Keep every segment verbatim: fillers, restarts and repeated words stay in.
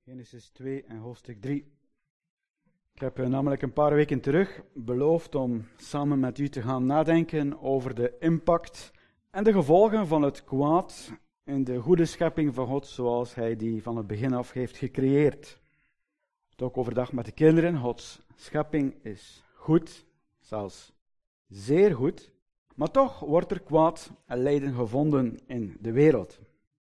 Genesis twee en hoofdstuk drie. Ik heb uh, namelijk een paar weken terug beloofd om samen met u te gaan nadenken over de impact en de gevolgen van het kwaad in de goede schepping van God zoals Hij die van het begin af heeft gecreëerd. Het ook overdag met de kinderen. Gods schepping is goed, zelfs zeer goed, maar toch wordt er kwaad en lijden gevonden in de wereld.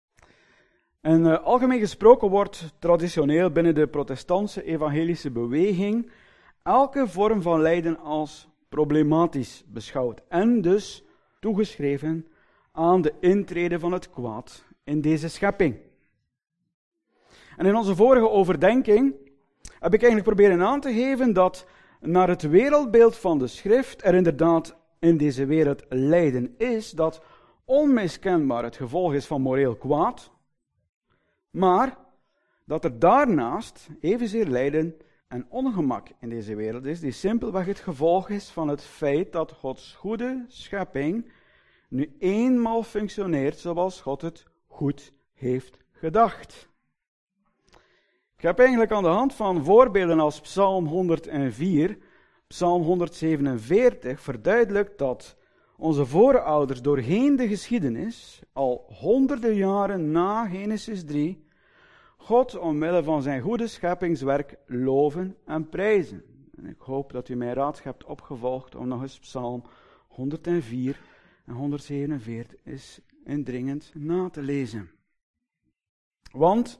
En uh, algemeen gesproken wordt traditioneel binnen de protestantse evangelische beweging elke vorm van lijden als problematisch beschouwd en dus toegeschreven aan de intrede van het kwaad in deze schepping. En in onze vorige overdenking heb ik eigenlijk proberen aan te geven dat naar het wereldbeeld van de schrift er inderdaad in deze wereld lijden is, dat onmiskenbaar het gevolg is van moreel kwaad, maar dat er daarnaast evenzeer lijden en ongemak in deze wereld is, die simpelweg het gevolg is van het feit dat Gods goede schepping nu eenmaal functioneert zoals God het goed heeft gedacht. Ik heb eigenlijk aan de hand van voorbeelden als Psalm honderdvier, Psalm honderdzevenenveertig verduidelijkt dat onze voorouders doorheen de geschiedenis, al honderden jaren na Genesis drie, God omwille van zijn goede scheppingswerk loven en prijzen. En ik hoop dat u mijn raad hebt opgevolgd om nog eens Psalm honderdvier en honderdzevenenveertig eens indringend na te lezen. Want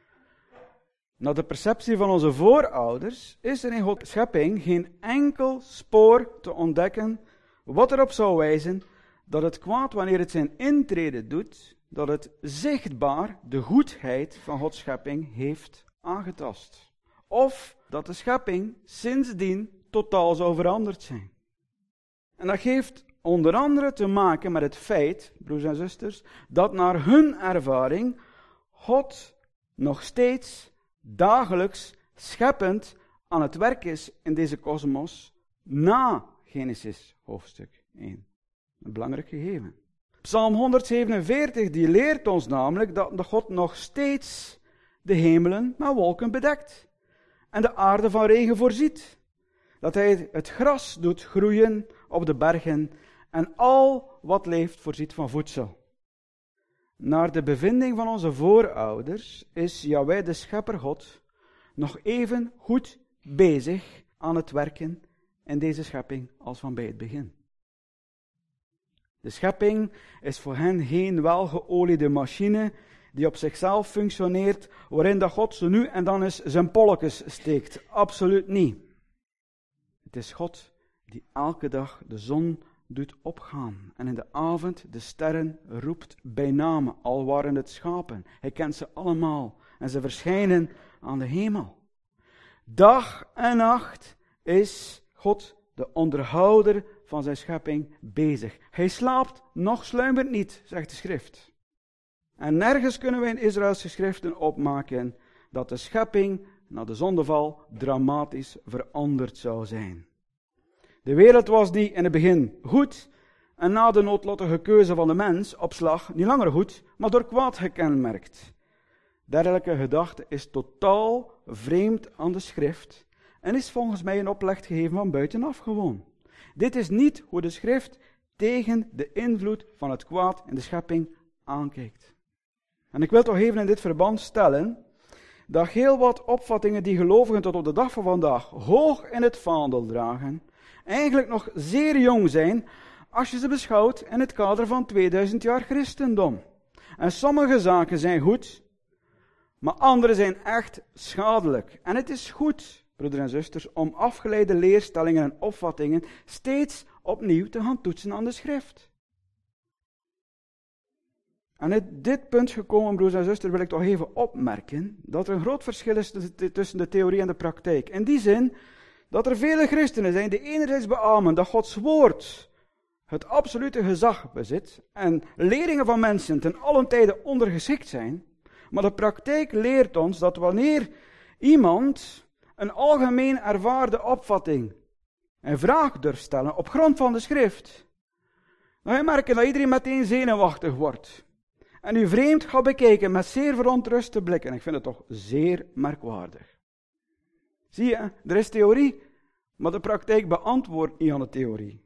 naar de perceptie van onze voorouders is er in Gods schepping geen enkel spoor te ontdekken wat erop zou wijzen dat het kwaad, wanneer het zijn intrede doet, dat het zichtbaar de goedheid van Gods schepping heeft aangetast. Of dat de schepping sindsdien totaal zou veranderd zijn. En dat geeft onder andere te maken met het feit, broers en zusters, dat naar hun ervaring God nog steeds dagelijks scheppend aan het werk is in deze kosmos na Genesis hoofdstuk één. Een belangrijk gegeven. Psalm honderdzevenenveertig die leert ons namelijk dat de God nog steeds de hemelen met wolken bedekt en de aarde van regen voorziet. Dat hij het gras doet groeien op de bergen en al wat leeft voorziet van voedsel. Naar de bevinding van onze voorouders is Jahweh de Schepper God nog even goed bezig aan het werken in deze schepping als van bij het begin. De schepping is voor hen geen welgeoliede machine die op zichzelf functioneert, waarin dat God zo nu en dan eens zijn polletjes steekt. Absoluut niet. Het is God die elke dag de zon doet opgaan en in de avond de sterren roept bij name, al waren het schapen. Hij kent ze allemaal en ze verschijnen aan de hemel. Dag en nacht is God de onderhouder van zijn schepping bezig. Hij slaapt, nog sluimert niet, zegt de schrift. En nergens kunnen we in Israëls geschriften opmaken dat de schepping na de zondeval dramatisch veranderd zou zijn. De wereld was die in het begin goed en na de noodlottige keuze van de mens op slag niet langer goed, maar door kwaad gekenmerkt. Dergelijke gedachte is totaal vreemd aan de schrift en is volgens mij een opleg gegeven van buitenaf gewoon. Dit is niet hoe de schrift tegen de invloed van het kwaad in de schepping aankijkt. En ik wil toch even in dit verband stellen dat heel wat opvattingen die gelovigen tot op de dag van vandaag hoog in het vaandel dragen, eigenlijk nog zeer jong zijn als je ze beschouwt in het kader van tweeduizend jaar christendom. En sommige zaken zijn goed, maar andere zijn echt schadelijk. En het is goed, broeders en zusters, om afgeleide leerstellingen en opvattingen steeds opnieuw te gaan toetsen aan de schrift. En uit dit punt gekomen, broeders en zusters, wil ik toch even opmerken dat er een groot verschil is tussen de theorie en de praktijk. In die zin dat er vele christenen zijn die enerzijds beamen dat Gods woord het absolute gezag bezit en leringen van mensen ten allen tijde ondergeschikt zijn, maar de praktijk leert ons dat wanneer iemand een algemeen ervaarde opvatting en vraag durft stellen op grond van de schrift, dan ga je merken dat iedereen meteen zenuwachtig wordt. en u vreemd gaat bekijken met zeer verontruste blikken. Ik vind het toch zeer merkwaardig. Zie je, er is theorie, maar de praktijk beantwoordt niet aan de theorie.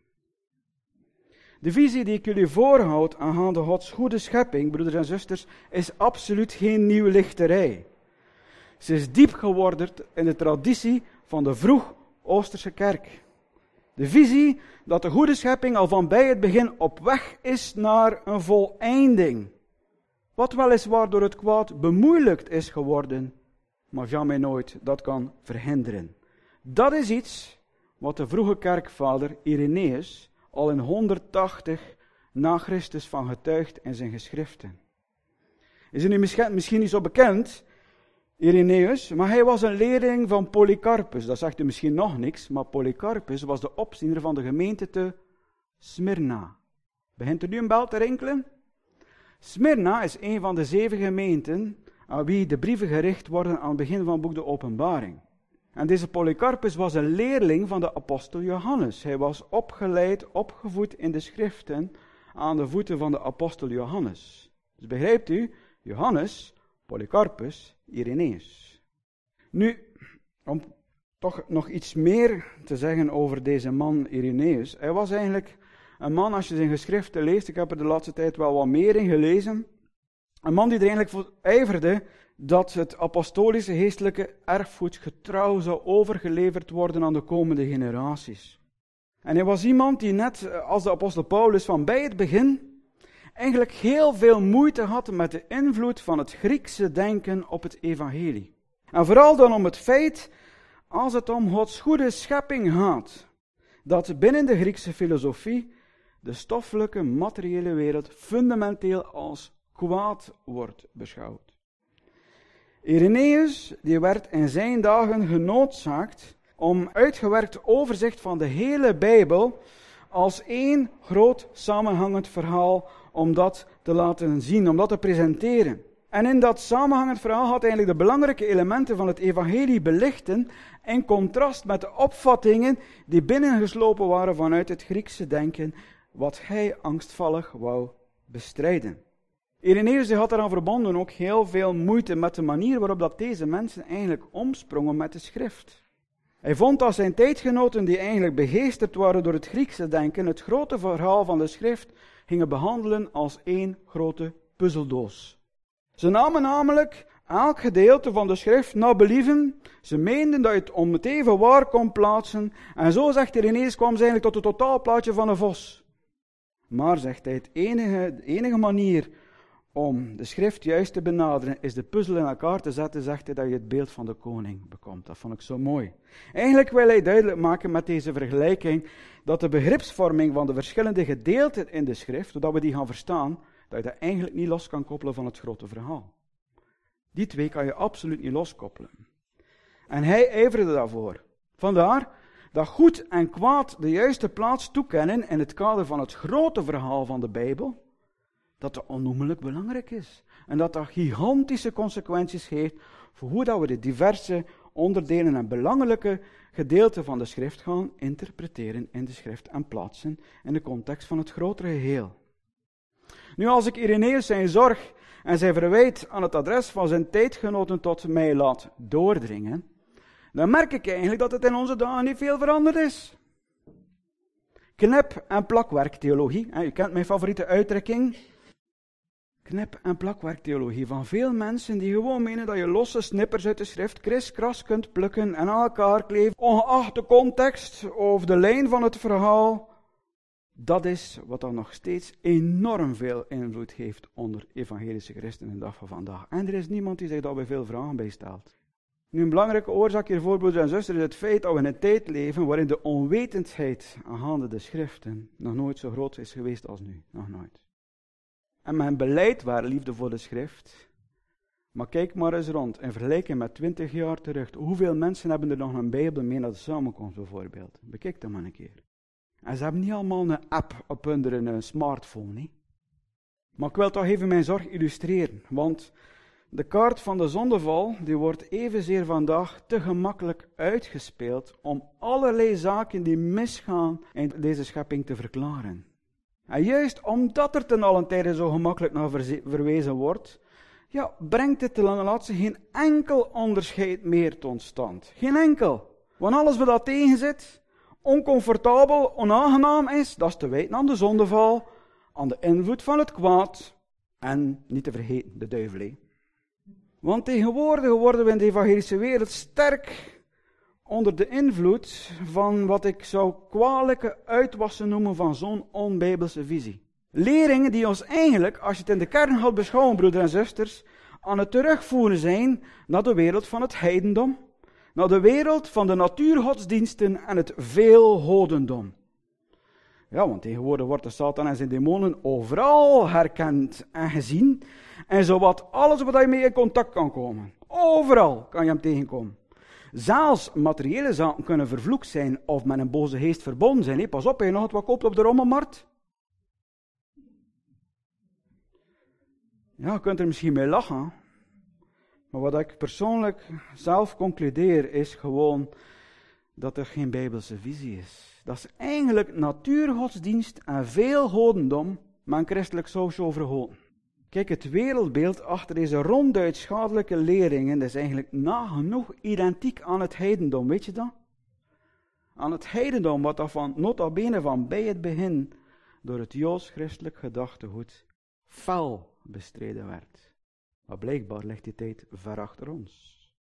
De visie die ik jullie voorhoud aangaande Gods goede schepping, broeders en zusters, is absoluut geen nieuwlichterij. Ze is diep geworderd in de traditie van de vroeg-Oosterse kerk. De visie dat de goede schepping al van bij het begin op weg is naar een voleinding. Wat weliswaar door het kwaad bemoeilijkt is geworden, maar jammer nooit dat kan verhinderen. Dat is iets wat de vroege kerkvader Irenaeus al in honderdtachtig na Christus van getuigt in zijn geschriften. Is er nu misschien, misschien niet zo bekend, Irenaeus, maar hij was een leerling van Polycarpus. Dat zegt u misschien nog niks, maar Polycarpus was de opziener van de gemeente te Smyrna. Begint er nu een bel te rinkelen? Smyrna is een van de zeven gemeenten aan wie de brieven gericht worden aan het begin van het boek de Openbaring. En deze Polycarpus was een leerling van de apostel Johannes. Hij was opgeleid, opgevoed in de schriften aan de voeten van de apostel Johannes. Dus begrijpt u, Johannes, Polycarpus, Irenaeus. Nu, om toch nog iets meer te zeggen over deze man Irenaeus. Hij was eigenlijk een man, als je zijn geschriften leest, ik heb er de laatste tijd wel wat meer in gelezen, een man die er eigenlijk voor ijverde dat het apostolische geestelijke erfgoed getrouw zou overgeleverd worden aan de komende generaties. En hij was iemand die net als de apostel Paulus van bij het begin eigenlijk heel veel moeite had met de invloed van het Griekse denken op het evangelie. En vooral dan om het feit, als het om Gods goede schepping gaat, dat binnen de Griekse filosofie de stoffelijke, materiële wereld fundamenteel als kwaad wordt beschouwd. Irenaeus die werd in zijn dagen genoodzaakt om uitgewerkt overzicht van de hele Bijbel als één groot samenhangend verhaal om dat te laten zien, om dat te presenteren. En in dat samenhangend verhaal had hij eigenlijk de belangrijke elementen van het evangelie belichten in contrast met de opvattingen die binnengeslopen waren vanuit het Griekse denken, wat hij angstvallig wou bestrijden. Irenaeus had eraan verbonden ook heel veel moeite met de manier waarop dat deze mensen eigenlijk omsprongen met de schrift. Hij vond dat zijn tijdgenoten die eigenlijk begeesterd waren door het Griekse denken, het grote verhaal van de schrift gingen behandelen als één grote puzzeldoos. Ze namen namelijk elk gedeelte van de schrift naar believen. Ze meenden dat je het om het even waar kon plaatsen. En zo, zegt Irenaeus, kwam ze eigenlijk tot het totaalplaatje van een vos. Maar, zegt hij, het enige, de enige manier om de schrift juist te benaderen, is de puzzel in elkaar te zetten, zegt hij, dat je het beeld van de koning bekomt. Dat vond ik zo mooi. Eigenlijk wil hij duidelijk maken met deze vergelijking, dat de begripsvorming van de verschillende gedeelten in de schrift, zodat we die gaan verstaan, dat je dat eigenlijk niet los kan koppelen van het grote verhaal. Die twee kan je absoluut niet loskoppelen. En hij ijverde daarvoor. Vandaar dat goed en kwaad de juiste plaats toekennen in het kader van het grote verhaal van de Bijbel, dat dat onnoemelijk belangrijk is. En dat dat gigantische consequenties heeft voor hoe dat we de diverse onderdelen en belangrijke gedeelten van de schrift gaan interpreteren in de schrift en plaatsen in de context van het grotere geheel. Nu, als ik Irenaeus zijn zorg en zijn verwijt aan het adres van zijn tijdgenoten tot mij laat doordringen, dan merk ik eigenlijk dat het in onze dagen niet veel veranderd is. Knip- en plakwerktheologie, u kent mijn favoriete uitdrukking. Knip- en plakwerktheologie van veel mensen die gewoon menen dat je losse snippers uit de schrift kriskras kunt plukken en aan elkaar kleven, ongeacht de context of de lijn van het verhaal. Dat is wat dan nog steeds enorm veel invloed heeft onder evangelische christenen in de dag van vandaag. En er is niemand die zich daar bij veel vragen bij stelt. Nu, een belangrijke oorzaak hiervoor, broeders en zusters, is het feit dat we in een tijd leven waarin de onwetendheid aangaande de schriften nog nooit zo groot is geweest als nu. Nog nooit. En men beleidt waar liefde voor de schrift. Maar kijk maar eens rond, in vergelijking met twintig jaar terug. Hoeveel mensen hebben er nog een Bijbel mee naar de samenkomst bijvoorbeeld? Bekijk dat maar een keer. En ze hebben niet allemaal een app op hun smartphone. He? Maar ik wil toch even mijn zorg illustreren. Want de kaart van de zondeval die wordt evenzeer vandaag te gemakkelijk uitgespeeld om allerlei zaken die misgaan in deze schepping te verklaren. En juist omdat er ten allen tijde zo gemakkelijk naar verze- verwezen wordt, ja, brengt het ten laatste geen enkel onderscheid meer tot stand. Geen enkel. Want alles wat dat tegen zit, oncomfortabel, onaangenaam is, dat is te wijten aan de zondeval, aan de invloed van het kwaad en, niet te vergeten, de duivel. He. Want tegenwoordig worden we in de evangelische wereld sterk onder de invloed van wat ik zou kwalijke uitwassen noemen van zo'n onbijbelse visie. Leringen die ons eigenlijk, als je het in de kern gaat beschouwen, broeders en zusters, aan het terugvoeren zijn naar de wereld van het heidendom, naar de wereld van de natuurgodsdiensten en het veelgodendom. Ja, want tegenwoordig wordt de Satan en zijn demonen overal herkend en gezien. En zowat alles wat je mee in contact kan komen. Overal kan je hem tegenkomen. Zelfs materiële zaken kunnen vervloekt zijn of met een boze geest verbonden zijn. Hé, pas op, je nog het wat koopt op de rommelmarkt. Ja, je kunt er misschien mee lachen. Maar wat ik persoonlijk zelf concludeer is gewoon dat er geen bijbelse visie is. Dat is eigenlijk natuurgodsdienst en veel godendom, maar een christelijk sausje overgoten. Kijk, het wereldbeeld achter deze ronduit schadelijke leringen is eigenlijk nagenoeg identiek aan het heidendom, weet je dat? Aan het heidendom, wat dat van nota bene van bij het begin door het joods-christelijk gedachtegoed fel bestreden werd. Maar blijkbaar ligt die tijd ver achter ons.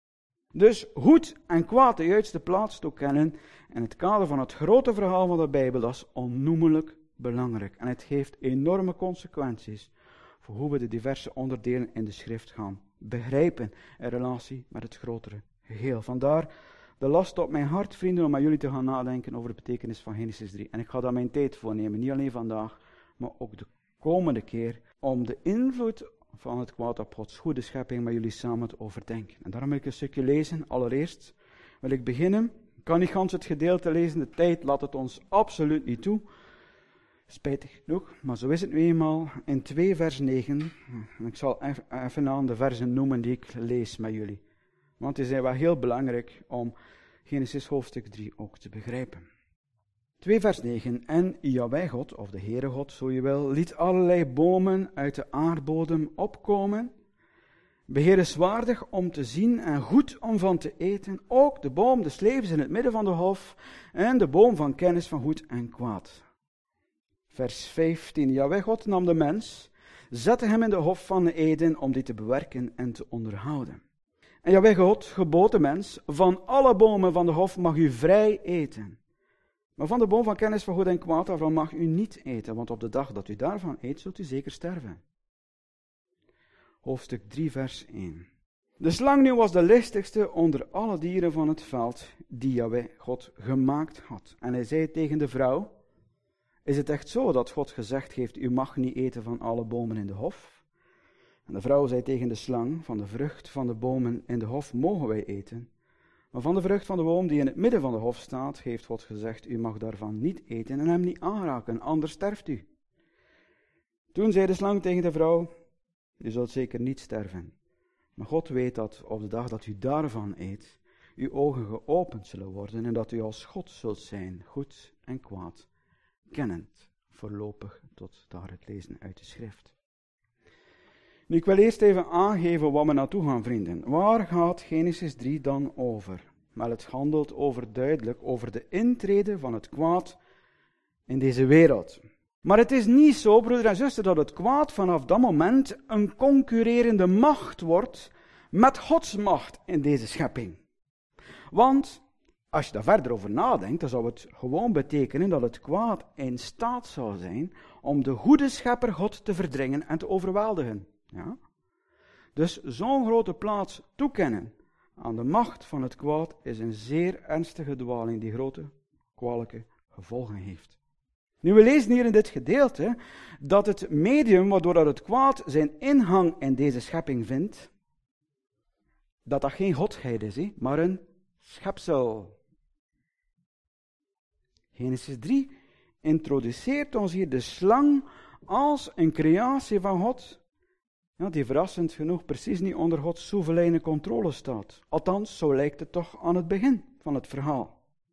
Dus goed en kwaad de juiste plaats toekennen in het kader van het grote verhaal van de Bijbel, dat is onnoemelijk belangrijk. En het heeft enorme consequenties voor hoe we de diverse onderdelen in de schrift gaan begrijpen in relatie met het grotere geheel. Vandaar de last op mijn hart, vrienden, om met jullie te gaan nadenken over de betekenis van Genesis drie. En ik ga daar mijn tijd voor nemen, niet alleen vandaag, maar ook de komende keer, om de invloed van het kwaad op Gods goede schepping met jullie samen te overdenken. En daarom wil ik een stukje lezen. Allereerst wil ik beginnen. Ik kan niet gans het gedeelte lezen, de tijd laat het ons absoluut niet toe. Spijtig genoeg, maar zo is het nu eenmaal in twee vers negen. En ik zal even aan de versen noemen die ik lees met jullie. Want die zijn wel heel belangrijk om Genesis hoofdstuk drie ook te begrijpen. twee vers negen. En Yahweh God, of de Heere God, zo je wil, liet allerlei bomen uit de aardbodem opkomen, beheerenswaardig om te zien en goed om van te eten, ook de boom des levens in het midden van de hof en de boom van kennis van goed en kwaad. Vers vijftien. Yahweh God nam de mens, zette hem in de hof van Eden om die te bewerken en te onderhouden. En Yahweh God gebood de mens, van alle bomen van de hof mag u vrij eten. Maar van de boom van kennis van goed en kwaad, daarvan mag u niet eten, want op de dag dat u daarvan eet, zult u zeker sterven. Hoofdstuk drie, vers één. De slang nu was de listigste onder alle dieren van het veld, die Yahweh God gemaakt had. En hij zei tegen de vrouw, is het echt zo dat God gezegd heeft, u mag niet eten van alle bomen in de hof? En de vrouw zei tegen de slang, van de vrucht van de bomen in de hof mogen wij eten. Maar van de vrucht van de boom die in het midden van de hof staat, heeft God gezegd, u mag daarvan niet eten en hem niet aanraken, anders sterft u. Toen zei de slang tegen de vrouw, u zult zeker niet sterven. Maar God weet dat op de dag dat u daarvan eet, uw ogen geopend zullen worden en dat u als God zult zijn, goed en kwaad, kennend. Voorlopig tot daar het lezen uit de schrift. Nu, ik wil eerst even aangeven waar we naartoe gaan, vrienden. Waar gaat Genesis drie dan over? Wel, het handelt over duidelijk over de intrede van het kwaad in deze wereld. Maar het is niet zo, broeder en zuster, dat het kwaad vanaf dat moment een concurrerende macht wordt met Gods macht in deze schepping. Want als je daar verder over nadenkt, dan zou het gewoon betekenen dat het kwaad in staat zou zijn om de goede schepper God te verdringen en te overweldigen. Ja? Dus zo'n grote plaats toekennen aan de macht van het kwaad is een zeer ernstige dwaling die grote kwalijke gevolgen heeft. Nu, we lezen hier in dit gedeelte dat het medium waardoor dat het kwaad zijn ingang in deze schepping vindt, dat dat geen godheid is, he, maar een schepsel. Genesis drie introduceert ons hier de slang als een creatie van God, ja, die verrassend genoeg precies niet onder Gods soevereine controle staat. Althans, zo lijkt het toch aan het begin van het verhaal.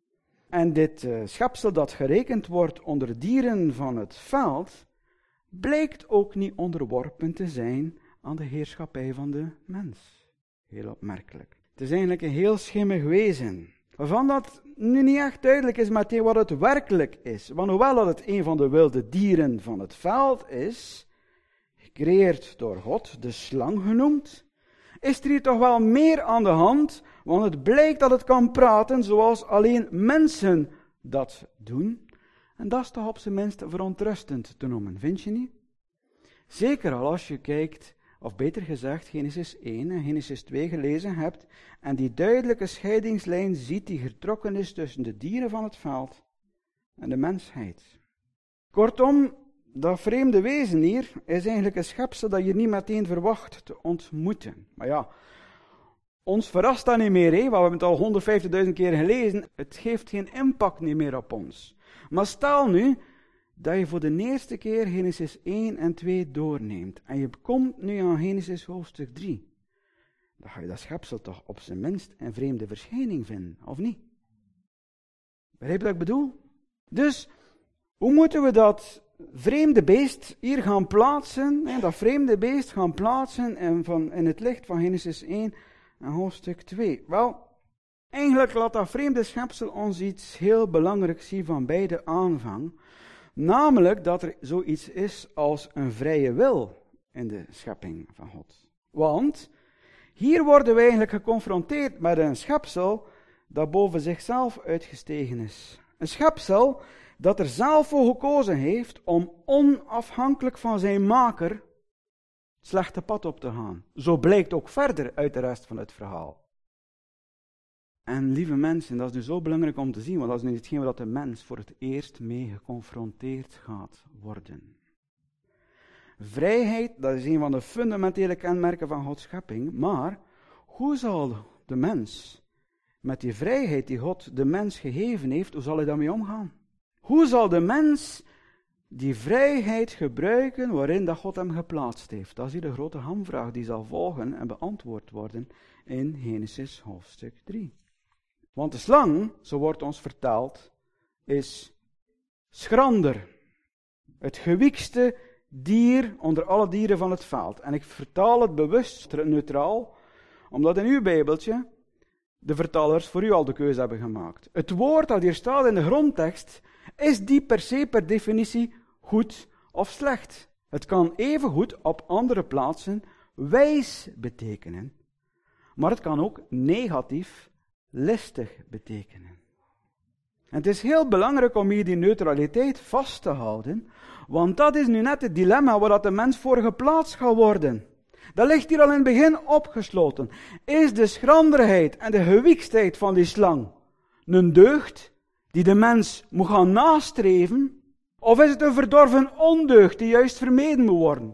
En dit uh, schepsel dat gerekend wordt onder dieren van het veld, blijkt ook niet onderworpen te zijn aan de heerschappij van de mens. Heel opmerkelijk. Het is eigenlijk een heel schimmig wezen, waarvan dat nu niet echt duidelijk is meteen wat het werkelijk is. Want hoewel dat het een van de wilde dieren van het veld is, gecreëerd door God, de slang genoemd, is er hier toch wel meer aan de hand, want het blijkt dat het kan praten zoals alleen mensen dat doen. En dat is toch op zijn minst verontrustend te noemen, vind je niet? Zeker al als je kijkt, of beter gezegd Genesis één en Genesis twee gelezen hebt, en die duidelijke scheidingslijn ziet die getrokken is tussen de dieren van het veld en de mensheid. Kortom, dat vreemde wezen hier is eigenlijk een schepsel dat je niet meteen verwacht te ontmoeten. Maar ja, ons verrast dat niet meer, hè? Want we hebben het al honderdvijftigduizend keer gelezen. Het geeft geen impact niet meer op ons. Maar stel nu dat je voor de eerste keer Genesis één en twee doorneemt. En je komt nu aan Genesis hoofdstuk drie. Dan ga je dat schepsel toch op zijn minst een vreemde verschijning vinden, of niet? Begrijp je wat ik bedoel? Dus, hoe moeten we dat vreemde beest hier gaan plaatsen, hè, dat vreemde beest gaan plaatsen in, van, in het licht van Genesis één en hoofdstuk twee? Wel, eigenlijk laat dat vreemde schepsel ons iets heel belangrijks zien van bij de aanvang. Namelijk dat er zoiets is als een vrije wil in de schepping van God. Want hier worden we eigenlijk geconfronteerd met een schepsel dat boven zichzelf uitgestegen is. Een schepsel dat er zelf voor gekozen heeft om onafhankelijk van zijn maker het slechte pad op te gaan. Zo blijkt ook verder uit de rest van het verhaal. En lieve mensen, dat is nu zo belangrijk om te zien, want dat is nu hetgeen wat de mens voor het eerst mee geconfronteerd gaat worden. Vrijheid, dat is een van de fundamentele kenmerken van Gods schepping, maar hoe zal de mens met die vrijheid die God de mens gegeven heeft, hoe zal hij daarmee omgaan? Hoe zal de mens die vrijheid gebruiken waarin dat God hem geplaatst heeft? Dat is hier de grote hamvraag die zal volgen en beantwoord worden in Genesis hoofdstuk drie. Want de slang, zo wordt ons verteld, is schrander. Het gewiekste dier onder alle dieren van het veld. En ik vertaal het bewust neutraal, omdat in uw Bijbeltje de vertalers voor u al de keuze hebben gemaakt. Het woord dat hier staat in de grondtekst is die per se per definitie goed of slecht. Het kan even goed op andere plaatsen wijs betekenen, maar het kan ook negatief listig betekenen. En het is heel belangrijk om hier die neutraliteit vast te houden, want dat is nu net het dilemma waar dat de mens voor geplaatst gaat worden. Dat ligt hier al in het begin opgesloten. Is de schranderheid en de gewiektheid van die slang een deugd die de mens moet gaan nastreven, of is het een verdorven ondeugd die juist vermeden moet worden?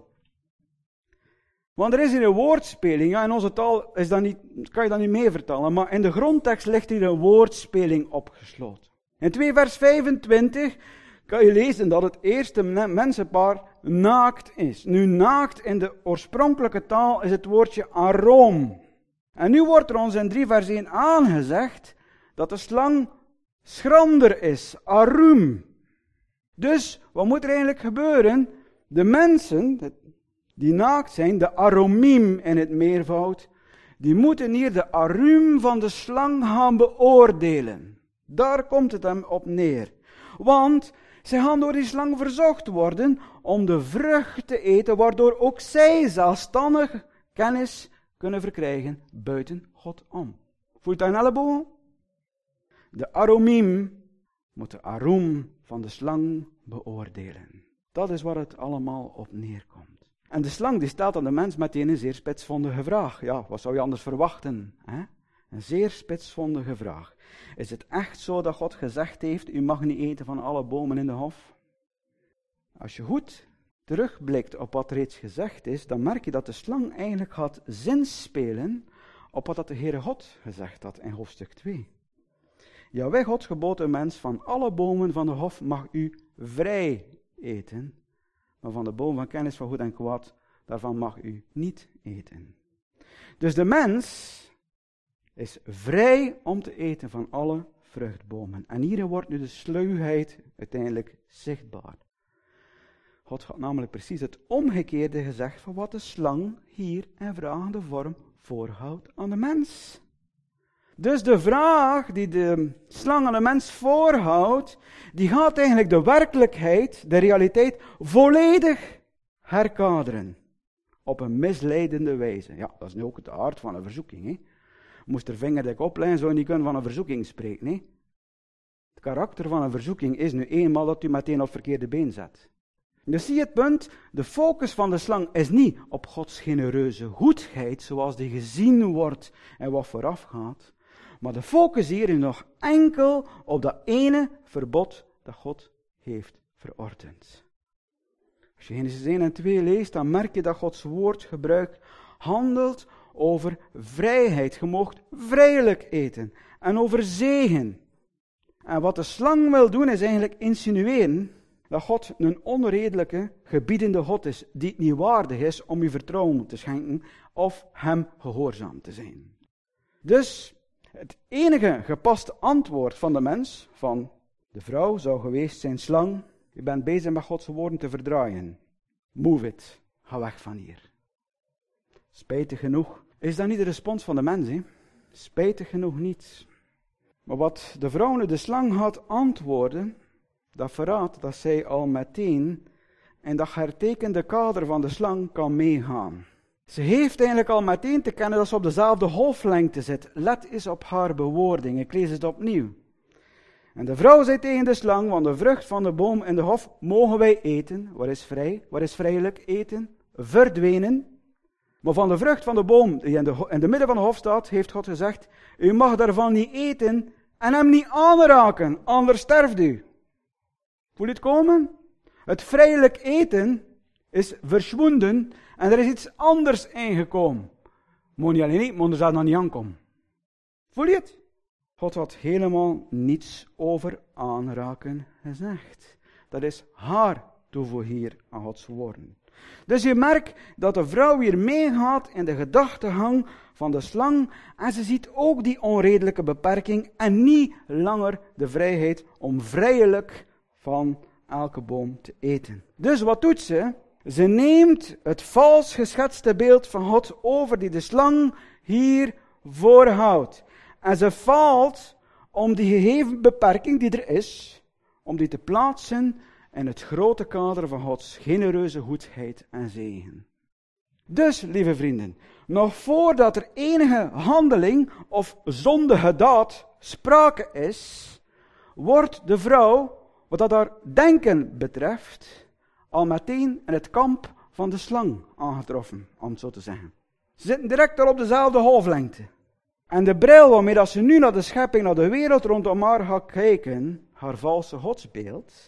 Want er is hier een woordspeling, ja, in onze taal is dat niet, kan je dat niet mee vertalen, maar in de grondtekst ligt hier een woordspeling opgesloten. In twee vers vijfentwintig kan je lezen dat het eerste mensenpaar naakt is. Nu, naakt in de oorspronkelijke taal is het woordje aroom. En nu wordt er ons in drie vers één aangezegd dat de slang schrander is, arum. Dus, wat moet er eigenlijk gebeuren? De mensen die naakt zijn, de aromiem in het meervoud, die moeten hier de arum van de slang gaan beoordelen. Daar komt het hem op neer. Want ze gaan door die slang verzocht worden om de vrucht te eten, waardoor ook zij zelfstandig kennis kunnen verkrijgen buiten God om. Voelt dat een elleboog? De aromiem moet de aroem van de slang beoordelen. Dat is waar het allemaal op neerkomt. En de slang die stelt aan de mens meteen een zeer spitsvondige vraag. Ja, wat zou je anders verwachten? Hè? Een zeer spitsvondige vraag. Is het echt zo dat God gezegd heeft, u mag niet eten van alle bomen in de hof? Als je goed terugblikt op wat reeds gezegd is, dan merk je dat de slang eigenlijk gaat zinspelen op wat dat de Heere God gezegd had in hoofdstuk twee. Jaweh, God gebood een mens, van alle bomen van de hof mag u vrij eten, maar van de boom van kennis van goed en kwaad, daarvan mag u niet eten. Dus de mens is vrij om te eten van alle vruchtbomen. En hierin wordt nu de sluwheid uiteindelijk zichtbaar. God had namelijk precies het omgekeerde gezegd van wat de slang hier in vragende vorm voorhoudt aan de mens. Dus de vraag die de slang aan de mens voorhoudt, die gaat eigenlijk de werkelijkheid, de realiteit, volledig herkaderen. Op een misleidende wijze. Ja, dat is nu ook de aard van een verzoeking. Hè? Moest er vingerdik opleggen, zou je niet kunnen van een verzoeking spreken. Hè? Het karakter van een verzoeking is nu eenmaal dat u meteen op het verkeerde been zet. Dus zie je het punt, de focus van de slang is niet op Gods genereuze goedheid, zoals die gezien wordt en wat vooraf gaat. Maar de focus hier is nog enkel op dat ene verbod dat God heeft verordend. Als je Genesis één en twee leest, dan merk je dat Gods woordgebruik handelt over vrijheid. Je moogt vrijelijk eten. En over zegen. En wat de slang wil doen, is eigenlijk insinueren dat God een onredelijke, gebiedende God is, die het niet waardig is om je vertrouwen te schenken of hem gehoorzaam te zijn. Dus het enige gepaste antwoord van de mens, van de vrouw, zou geweest zijn: slang, je bent bezig met Gods woorden te verdraaien. Move it. Ga weg van hier. Spijtig genoeg is dat niet de respons van de mens. Hè? Spijtig genoeg niet. Maar wat de vrouw nu de slang had antwoorden, dat verraadt dat zij al meteen in dat hertekende kader van de slang kan meegaan. Ze heeft eigenlijk al meteen te kennen dat ze op dezelfde golflengte zit. Let eens op haar bewoording. Ik lees het opnieuw. En de vrouw zei tegen de slang: van de vrucht van de boom in de hof mogen wij eten. Wat is vrij? Wat is vrijelijk eten? Verdwenen. Maar van de vrucht van de boom die in de, in de midden van de hof staat, heeft God gezegd: u mag daarvan niet eten en hem niet aanraken, anders sterft u. Voel je het komen? Het vrijelijk eten is verschwonden en er is iets anders ingekomen. Moet niet alleen eten, maar er zou nog niet aankomen. Voel je het? God had helemaal niets over aanraken gezegd. Dat is haar toevoeging hier aan Gods woorden. Dus je merkt dat de vrouw hier meegaat in de gedachtegang van de slang en ze ziet ook die onredelijke beperking en niet langer de vrijheid om vrijelijk van elke boom te eten. Dus wat doet ze? Ze neemt het vals geschetste beeld van God over die de slang hier voorhoudt. En ze faalt om die gegeven beperking die er is, om die te plaatsen in het grote kader van Gods genereuze goedheid en zegen. Dus, lieve vrienden, nog voordat er enige handeling of zondige daad sprake is, wordt de vrouw, wat dat haar denken betreft, al meteen in het kamp van de slang aangetroffen, om het zo te zeggen. Ze zitten direct al op dezelfde golflengte. En de bril waarmee dat ze nu naar de schepping, naar de wereld rondom haar gaat kijken, haar valse godsbeeld,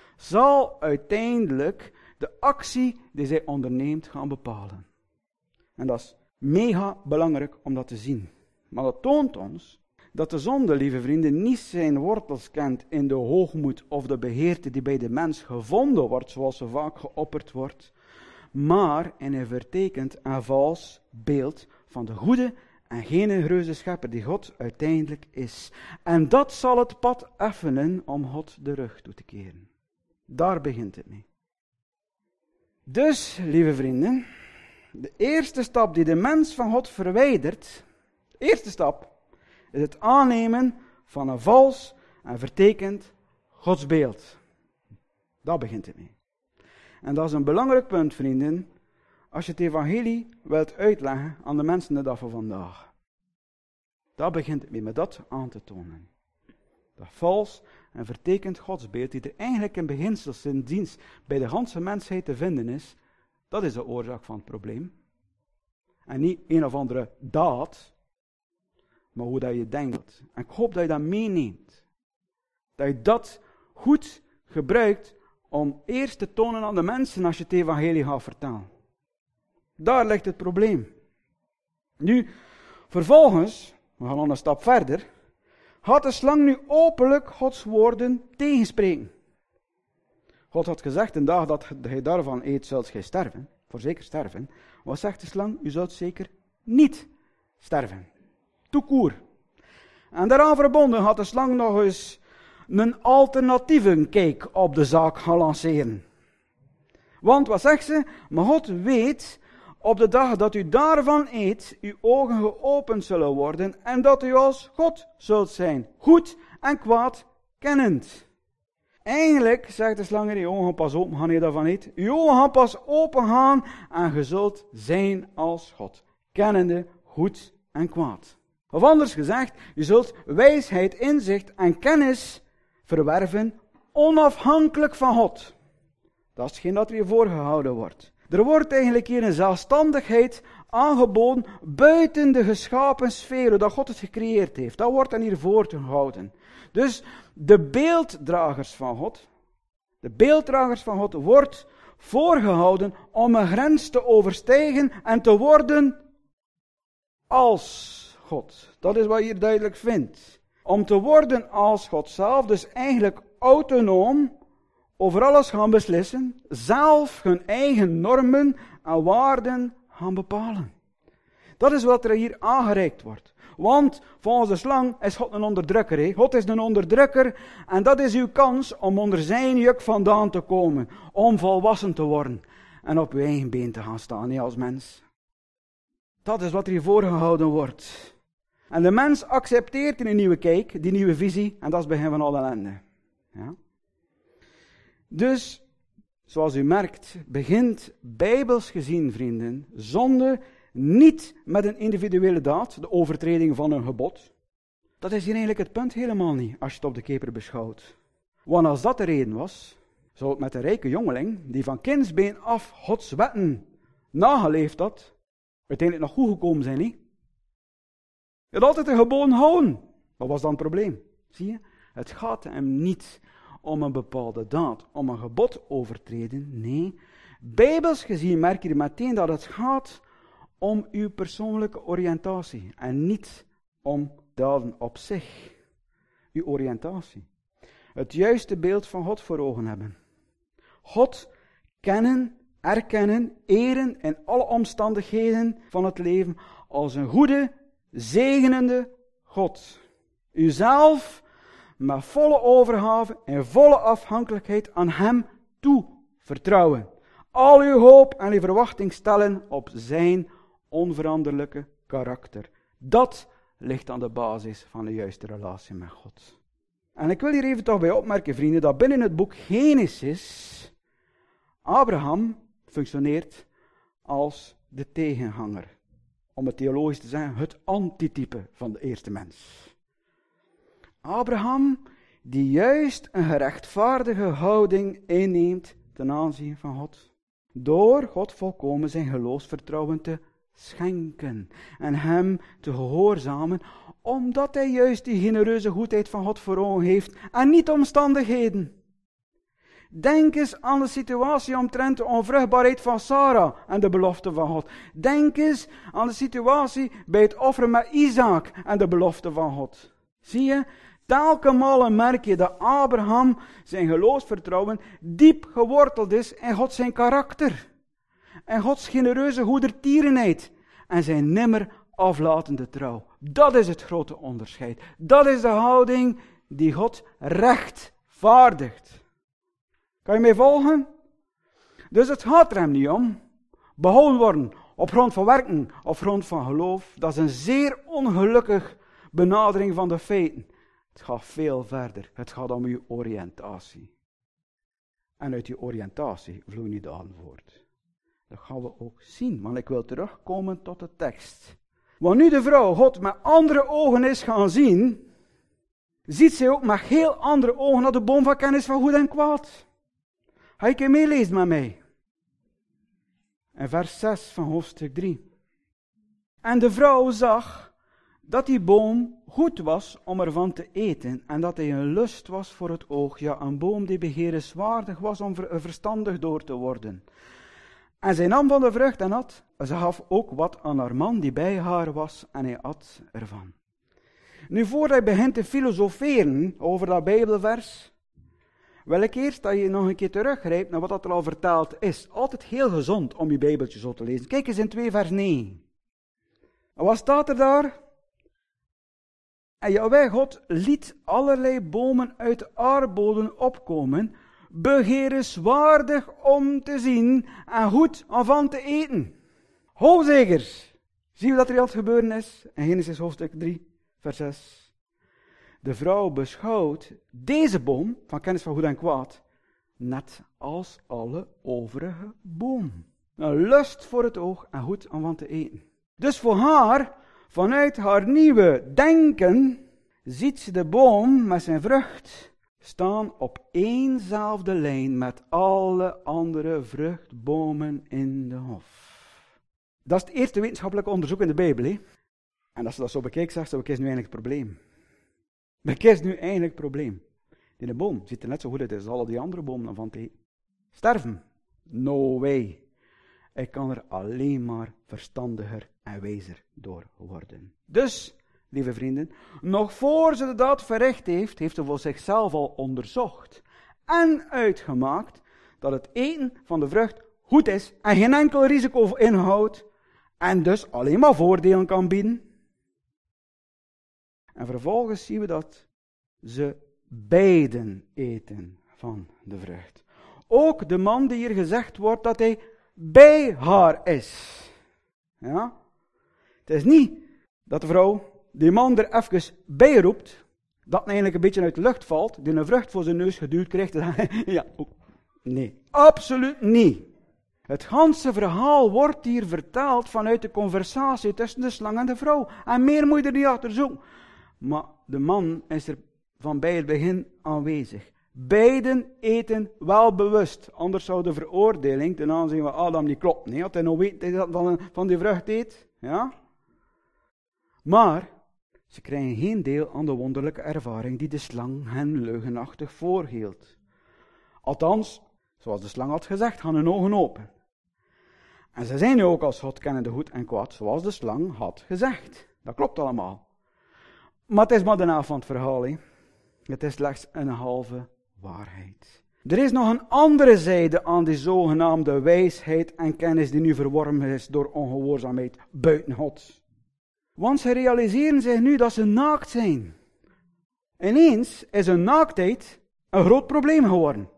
zal uiteindelijk de actie die zij onderneemt gaan bepalen. En dat is mega belangrijk om dat te zien. Maar dat toont ons dat de zonde, lieve vrienden, niet zijn wortels kent in de hoogmoed of de begeerte die bij de mens gevonden wordt, zoals ze vaak geopperd wordt, maar in een vertekend en vals beeld van de goede en genereuze schepper die God uiteindelijk is. En dat zal het pad effenen om God de rug toe te keren. Daar begint het mee. Dus, lieve vrienden, de eerste stap die de mens van God verwijdert, de eerste stap, is het aannemen van een vals en vertekend godsbeeld. Daar begint het mee. En dat is een belangrijk punt, vrienden, als je het evangelie wilt uitleggen aan de mensen de dag van vandaag. Daar begint het mee, met dat aan te tonen. Dat vals en vertekend godsbeeld, die er eigenlijk in beginsel zijn dienst bij de ganse mensheid te vinden is, dat is de oorzaak van het probleem. En niet een of andere daad, maar hoe dat je denkt. En ik hoop dat je dat meeneemt. Dat je dat goed gebruikt om eerst te tonen aan de mensen als je het evangelie gaat vertellen. Daar ligt het probleem. Nu, vervolgens, we gaan nog een stap verder, gaat de slang nu openlijk Gods woorden tegenspreken. God had gezegd, een dag dat hij daarvan eet, zult gij sterven. Voorzeker sterven. Wat zegt de slang? U zult zeker niet sterven. Tout court. En daaraan verbonden had de slang nog eens een alternatieve kijk op de zaak gaan lanceren. Want wat zegt ze? Maar God weet, op de dag dat u daarvan eet, uw ogen geopend zullen worden en dat u als God zult zijn, goed en kwaad kennend. Eigenlijk, zegt de slang, uw ogen pas open gaan, je daarvan eet. Uw ogen gaan pas open gaan en je zult zijn als God, kennende goed en kwaad. Of anders gezegd, je zult wijsheid, inzicht en kennis verwerven onafhankelijk van God. Dat is hetgeen dat weer voorgehouden wordt. Er wordt eigenlijk hier een zelfstandigheid aangeboden buiten de geschapen sfeer, dat God het gecreëerd heeft. Dat wordt dan hier voorgehouden. Dus de beelddragers van God, de beelddragers van God wordt voorgehouden om een grens te overstijgen en te worden als God. Dat is wat je hier duidelijk vindt. Om te worden als God zelf, dus eigenlijk autonoom over alles gaan beslissen, zelf hun eigen normen en waarden gaan bepalen. Dat is wat er hier aangereikt wordt. Want volgens de slang is God een onderdrukker. He? God is een onderdrukker en dat is uw kans om onder zijn juk vandaan te komen. Om volwassen te worden en op uw eigen been te gaan staan, he, als mens. Dat is wat er hier voorgehouden wordt. En de mens accepteert in een nieuwe kijk, die nieuwe visie, en dat is het begin van alle ellende. Ja? Dus, zoals u merkt, begint bijbels gezien, vrienden, zonde niet met een individuele daad, de overtreding van een gebod. Dat is hier eigenlijk het punt helemaal niet, als je het op de keper beschouwt. Want als dat de reden was, zou het met de rijke jongeling, die van kindsbeen af Gods wetten nageleefd had, uiteindelijk nog goed gekomen zijn, niet? Je had altijd een geboden houden. Wat was dan het probleem? Zie je? Het gaat hem niet om een bepaalde daad, om een gebod overtreden. Nee, bijbels gezien merk je meteen dat het gaat om uw persoonlijke oriëntatie en niet om daden op zich. Uw oriëntatie. Het juiste beeld van God voor ogen hebben. God kennen, erkennen, eren in alle omstandigheden van het leven als een goede, zegenende God. Uzelf met volle overgave en volle afhankelijkheid aan hem toe vertrouwen. Al uw hoop en uw verwachting stellen op zijn onveranderlijke karakter. Dat ligt aan de basis van de juiste relatie met God. En ik wil hier even toch bij opmerken, vrienden, dat binnen het boek Genesis Abraham functioneert als de tegenhanger. Om het theologisch te zeggen, het antitype van de eerste mens. Abraham, die juist een gerechtvaardige houding inneemt ten aanzien van God. Door God volkomen zijn geloofsvertrouwen te schenken en hem te gehoorzamen, omdat hij juist die genereuze goedheid van God voor ogen heeft en niet omstandigheden. Denk eens aan de situatie omtrent de onvruchtbaarheid van Sarah en de belofte van God. Denk eens aan de situatie bij het offeren met Isaac en de belofte van God. Zie je, telkenmale merk je dat Abraham zijn geloofsvertrouwen diep geworteld is in God zijn karakter. En Gods genereuze goedertierenheid en zijn nimmer aflatende trouw. Dat is het grote onderscheid. Dat is de houding die God rechtvaardigt. Kan je mij volgen? Dus het gaat er hem niet om. Behouden worden op grond van werken, op grond van geloof. Dat is een zeer ongelukkig benadering van de feiten. Het gaat veel verder. Het gaat om uw oriëntatie. En uit die oriëntatie vloeit niet de antwoord. Dat gaan we ook zien, want ik wil terugkomen tot de tekst. Want nu de vrouw God met andere ogen is gaan zien, ziet zij ook met heel andere ogen naar de boom van kennis van goed en kwaad. Ga ik je meelezen met mij? In vers zes van hoofdstuk drie. En de vrouw zag dat die boom goed was om ervan te eten en dat hij een lust was voor het oog, ja, een boom die begeerenswaardig was om verstandig door te worden. En zij nam van de vrucht en at. Ze gaf ook wat aan haar man die bij haar was en hij at ervan. Nu, voordat hij begint te filosoferen over dat Bijbelvers, wil ik eerst dat je nog een keer teruggrijpt naar wat er al vertaald is. Altijd heel gezond om je Bijbeltje zo te lezen. Kijk eens in twee vers negen. En wat staat er daar? En Jahweh God liet allerlei bomen uit de aardbodem opkomen, begeerenswaardig om te zien en goed om van te eten. Hoogzeker, zien we dat er al gebeuren is? In Genesis hoofdstuk drie, vers zes. De vrouw beschouwt deze boom, van kennis van goed en kwaad, net als alle overige bomen. Een lust voor het oog en goed om van te eten. Dus voor haar, vanuit haar nieuwe denken, ziet ze de boom met zijn vrucht staan op éénzelfde lijn met alle andere vruchtbomen in de hof. Dat is het eerste wetenschappelijke onderzoek in de Bijbel. Hè? En als je dat zo bekijkt, zegt ze, wat is nu eigenlijk het probleem? Wat is nu eigenlijk het probleem? Die boom ziet er net zo goed uit als alle die andere bomen van te eten. Sterven? No way. Ik kan er alleen maar verstandiger en wijzer door worden. Dus, lieve vrienden, nog voor ze de daad verricht heeft, heeft ze voor zichzelf al onderzocht en uitgemaakt dat het eten van de vrucht goed is en geen enkel risico inhoudt en dus alleen maar voordelen kan bieden. En vervolgens zien we dat ze beiden eten van de vrucht. Ook de man die hier gezegd wordt dat hij bij haar is. Ja? Het is niet dat de vrouw die man er even bij roept, dat eigenlijk een beetje uit de lucht valt, die een vrucht voor zijn neus geduwd krijgt. Ja, nee, absoluut niet. Het ganse verhaal wordt hier vertaald vanuit de conversatie tussen de slang en de vrouw. En meer moet je er niet achter zoeken. Maar de man is er van bij het begin aanwezig. Beiden eten wel bewust. Anders zou de veroordeling ten aanzien van Adam niet kloppen. Nee, had hij nou weet dat hij van, van die vrucht eet. Ja? Maar ze krijgen geen deel aan de wonderlijke ervaring die de slang hen leugenachtig voorhield. Althans, zoals de slang had gezegd, gaan hun ogen open. En ze zijn nu ook als God kennende goed en kwaad, zoals de slang had gezegd. Dat klopt allemaal. Maar het is maar de helft van het verhaal. He. Het is slechts een halve waarheid. Er is nog een andere zijde aan die zogenaamde wijsheid en kennis die nu verworven is door ongehoorzaamheid buiten God. Want ze realiseren zich nu dat ze naakt zijn. Ineens is hun naaktheid een groot probleem geworden.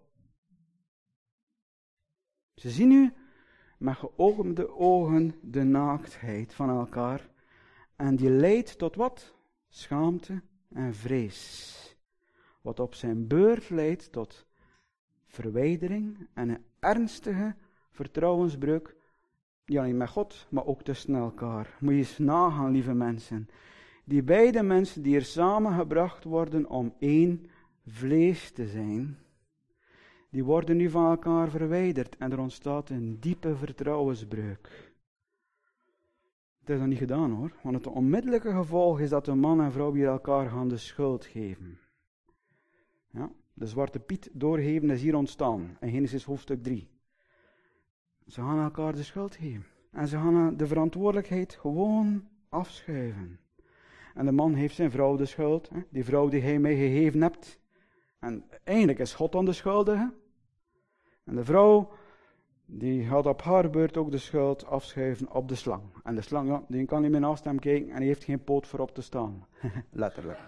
Ze zien nu met geopende ogen de naaktheid van elkaar. En die leidt tot wat? Schaamte en vrees. Wat op zijn beurt leidt tot verwijdering en een ernstige vertrouwensbreuk. Niet alleen met God, maar ook tussen elkaar. Moet je eens nagaan, lieve mensen. Die beide mensen die er samengebracht worden om één vlees te zijn, die worden nu van elkaar verwijderd en er ontstaat een diepe vertrouwensbreuk. Het is nog niet gedaan hoor, want het onmiddellijke gevolg is dat de man en vrouw hier elkaar gaan de schuld geven. Ja, de zwarte piet doorgeven is hier ontstaan, in Genesis hoofdstuk drie. Ze gaan elkaar de schuld geven. En ze gaan de verantwoordelijkheid gewoon afschuiven. En de man heeft zijn vrouw de schuld, hè? Die vrouw die hij mij gegeven hebt. En eigenlijk is God dan de schuldige. En de vrouw, die gaat op haar beurt ook de schuld afschuiven op de slang. En de slang, ja, die kan niet meer naast hem kijken en die heeft geen poot voor op te staan. Letterlijk.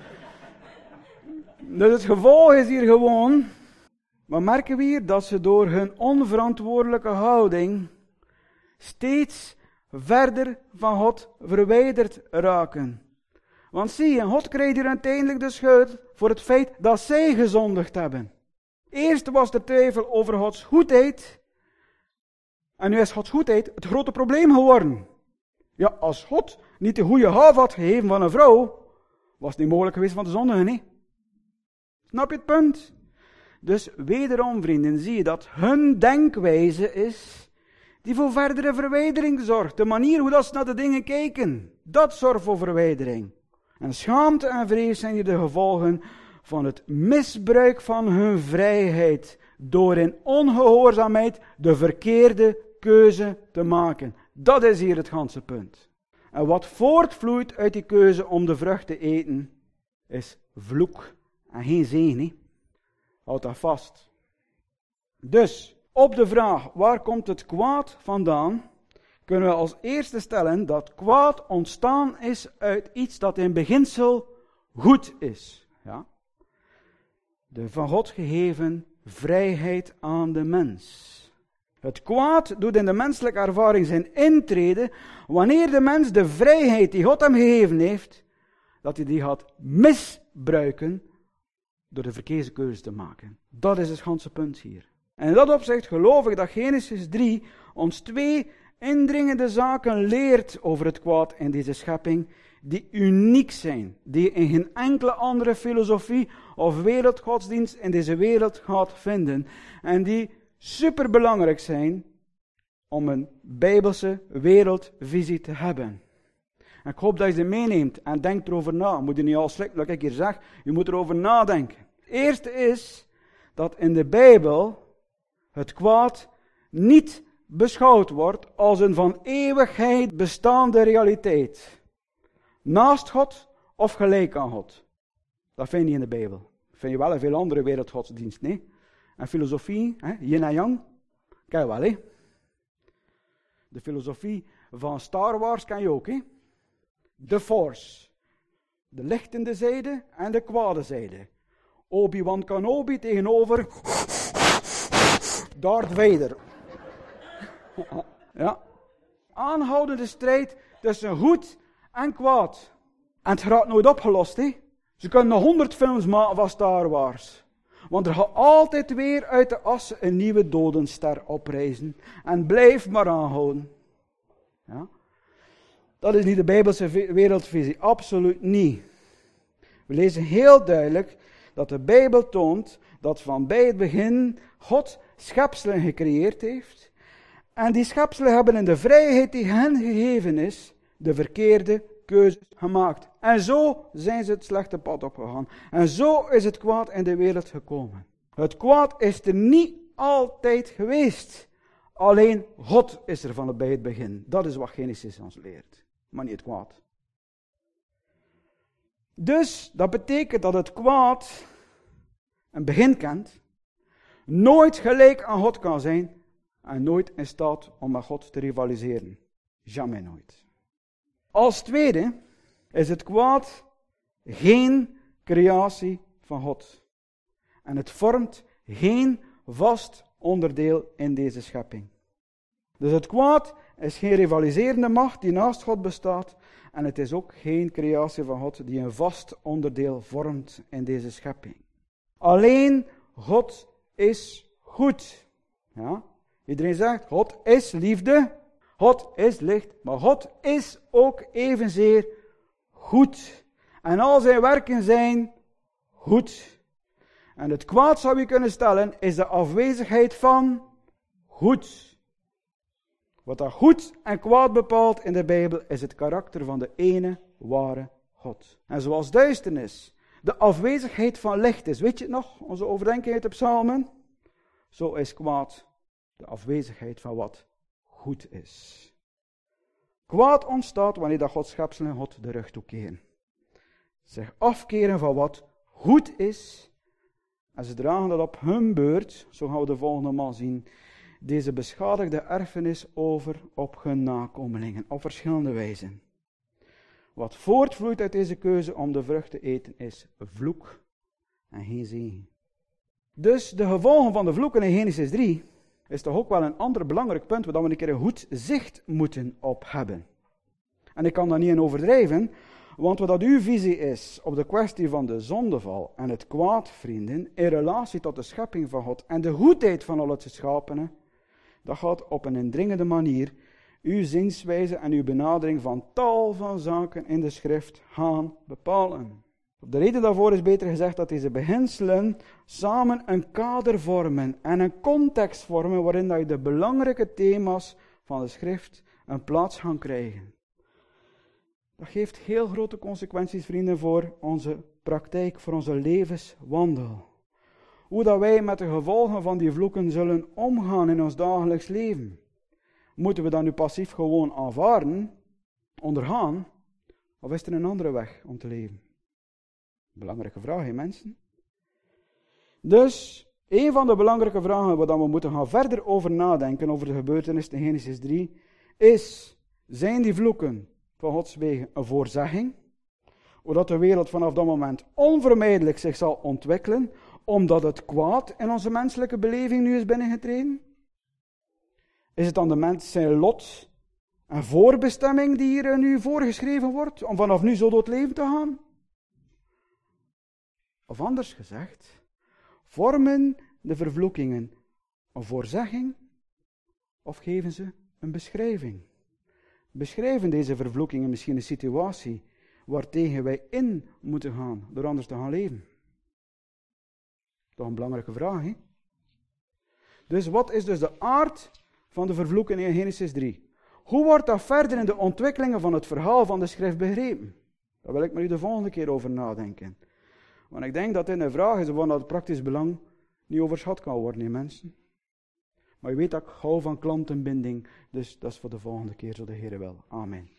Dus het gevolg is hier gewoon, maar merken we hier dat ze door hun onverantwoordelijke houding steeds verder van God verwijderd raken. Want zie je, God krijgt hier uiteindelijk de schuld voor het feit dat zij gezondigd hebben. Eerst was de twijfel over Gods goedheid. En nu is Gods goedheid het grote probleem geworden. Ja, als God niet de goede haven had gegeven van een vrouw, was het niet mogelijk geweest van te zondigen, nee. Snap je het punt? Dus wederom, vrienden, zie je dat hun denkwijze is die voor verdere verwijdering zorgt. De manier hoe dat ze naar de dingen kijken, dat zorgt voor verwijdering. En schaamte en vrees zijn hier de gevolgen van het misbruik van hun vrijheid door in ongehoorzaamheid de verkeerde keuze te maken. Dat is hier het ganse punt. En wat voortvloeit uit die keuze om de vrucht te eten, is vloek en geen zegen. Houd dat vast. Dus, op de vraag, waar komt het kwaad vandaan, kunnen we als eerste stellen dat kwaad ontstaan is uit iets dat in beginsel goed is. Ja? De van God gegeven vrijheid aan de mens. Het kwaad doet in de menselijke ervaring zijn intrede wanneer de mens de vrijheid die God hem gegeven heeft, dat hij die gaat misbruiken door de verkeerde keuze te maken. Dat is het ganse punt hier. En in dat opzicht geloof ik dat Genesis drie ons twee indringende zaken leert over het kwaad in deze schepping, die uniek zijn, die je in geen enkele andere filosofie of wereldgodsdienst in deze wereld gaat vinden, en die superbelangrijk zijn om een bijbelse wereldvisie te hebben. En ik hoop dat je ze meeneemt en denkt erover na. Moet je niet al slikken wat ik hier zeg, je moet erover nadenken. Het eerste is dat in de Bijbel het kwaad niet beschouwd wordt als een van eeuwigheid bestaande realiteit. Naast God of gelijk aan God. Dat vind je niet in de Bijbel. Dat vind je wel in veel andere wereldgodsdiensten, nee? En filosofie, hè? Yin en Yang, ken je wel, hè? De filosofie van Star Wars ken je ook, hè? De Force. De lichtende zijde en de kwade zijde. Obi-Wan Kenobi tegenover Darth Vader. Ja. Aanhoudende strijd tussen goed en kwaad. En het gaat nooit opgelost, hè? Ze kunnen nog honderd films maken van Star Wars. Want er gaat altijd weer uit de assen een nieuwe dodenster oprijzen. En blijf maar aanhouden. Ja? Dat is niet de Bijbelse wereldvisie. Absoluut niet. We lezen heel duidelijk dat de Bijbel toont dat van bij het begin God schepselen gecreëerd heeft. En die schepselen hebben in de vrijheid die hen gegeven is, de verkeerde keuzes gemaakt. En zo zijn ze het slechte pad opgegaan. En zo is het kwaad in de wereld gekomen. Het kwaad is er niet altijd geweest. Alleen God is er van bij het begin. Dat is wat Genesis ons leert. Maar niet het kwaad. Dus dat betekent dat het kwaad een begin kent, nooit gelijk aan God kan zijn en nooit in staat om met God te rivaliseren. Jamais nooit. Als tweede is het kwaad geen creatie van God. En het vormt geen vast onderdeel in deze schepping. Dus het kwaad is geen rivaliserende macht die naast God bestaat. En het is ook geen creatie van God die een vast onderdeel vormt in deze schepping. Alleen God is goed. Ja? Iedereen zegt, God is liefde. God is licht, maar God is ook evenzeer goed. En al zijn werken zijn goed. En het kwaad, zou je kunnen stellen, is de afwezigheid van goed. Wat dat goed en kwaad bepaalt in de Bijbel, is het karakter van de ene ware God. En zoals duisternis de afwezigheid van licht is, weet je het nog, onze overdenking uit de psalmen? Zo is kwaad de afwezigheid van wat goed is. Kwaad ontstaat wanneer dat Gods schepselen God de rug toekeren. Zich afkeren van wat goed is. En ze dragen dat op hun beurt, zo gaan we de volgende maal zien, deze beschadigde erfenis over op hun nakomelingen, op verschillende wijzen. Wat voortvloeit uit deze keuze om de vrucht te eten is vloek en geen zegen. Dus de gevolgen van de vloeken in Genesis drie is toch ook wel een ander belangrijk punt waar we een keer een goed zicht moeten op hebben. En ik kan daar niet in overdrijven, want wat dat uw visie is op de kwestie van de zondeval en het kwaad, vrienden, in relatie tot de schepping van God en de goedheid van al het geschapene, dat gaat op een indringende manier uw zienswijze en uw benadering van tal van zaken in de schrift gaan bepalen. De reden daarvoor is beter gezegd dat deze beginselen samen een kader vormen en een context vormen waarin dat je de belangrijke thema's van de schrift een plaats gaan krijgen. Dat geeft heel grote consequenties, vrienden, voor onze praktijk, voor onze levenswandel. Hoe dat wij met de gevolgen van die vloeken zullen omgaan in ons dagelijks leven. Moeten we dat nu passief gewoon aanvaarden, ondergaan, of is er een andere weg om te leven? Belangrijke vraag, hè, mensen? Dus, een van de belangrijke vragen waar we moeten gaan verder over nadenken, over de gebeurtenissen in Genesis drie, is, zijn die vloeken van Gods wegen een voorzegging? hoe dat de wereld vanaf dat moment onvermijdelijk zich zal ontwikkelen, omdat het kwaad in onze menselijke beleving nu is binnengetreden? Is het dan de mens zijn lot en voorbestemming die hier nu voorgeschreven wordt, om vanaf nu zo door het leven te gaan? Of anders gezegd, vormen de vervloekingen een voorzegging of geven ze een beschrijving? Beschrijven deze vervloekingen misschien een situatie waartegen wij in moeten gaan door anders te gaan leven? Toch een belangrijke vraag, hè? Dus wat is dus de aard van de vervloeking in Genesis drie? Hoe wordt dat verder in de ontwikkelingen van het verhaal van de schrift begrepen? Daar wil ik met u de volgende keer over nadenken. Want ik denk dat dit een vraag is waarvan het praktisch belang niet overschat kan worden, hè, mensen. Maar je weet dat ik hou van klantenbinding, dus dat is voor de volgende keer, zo de Heer wil. Amen.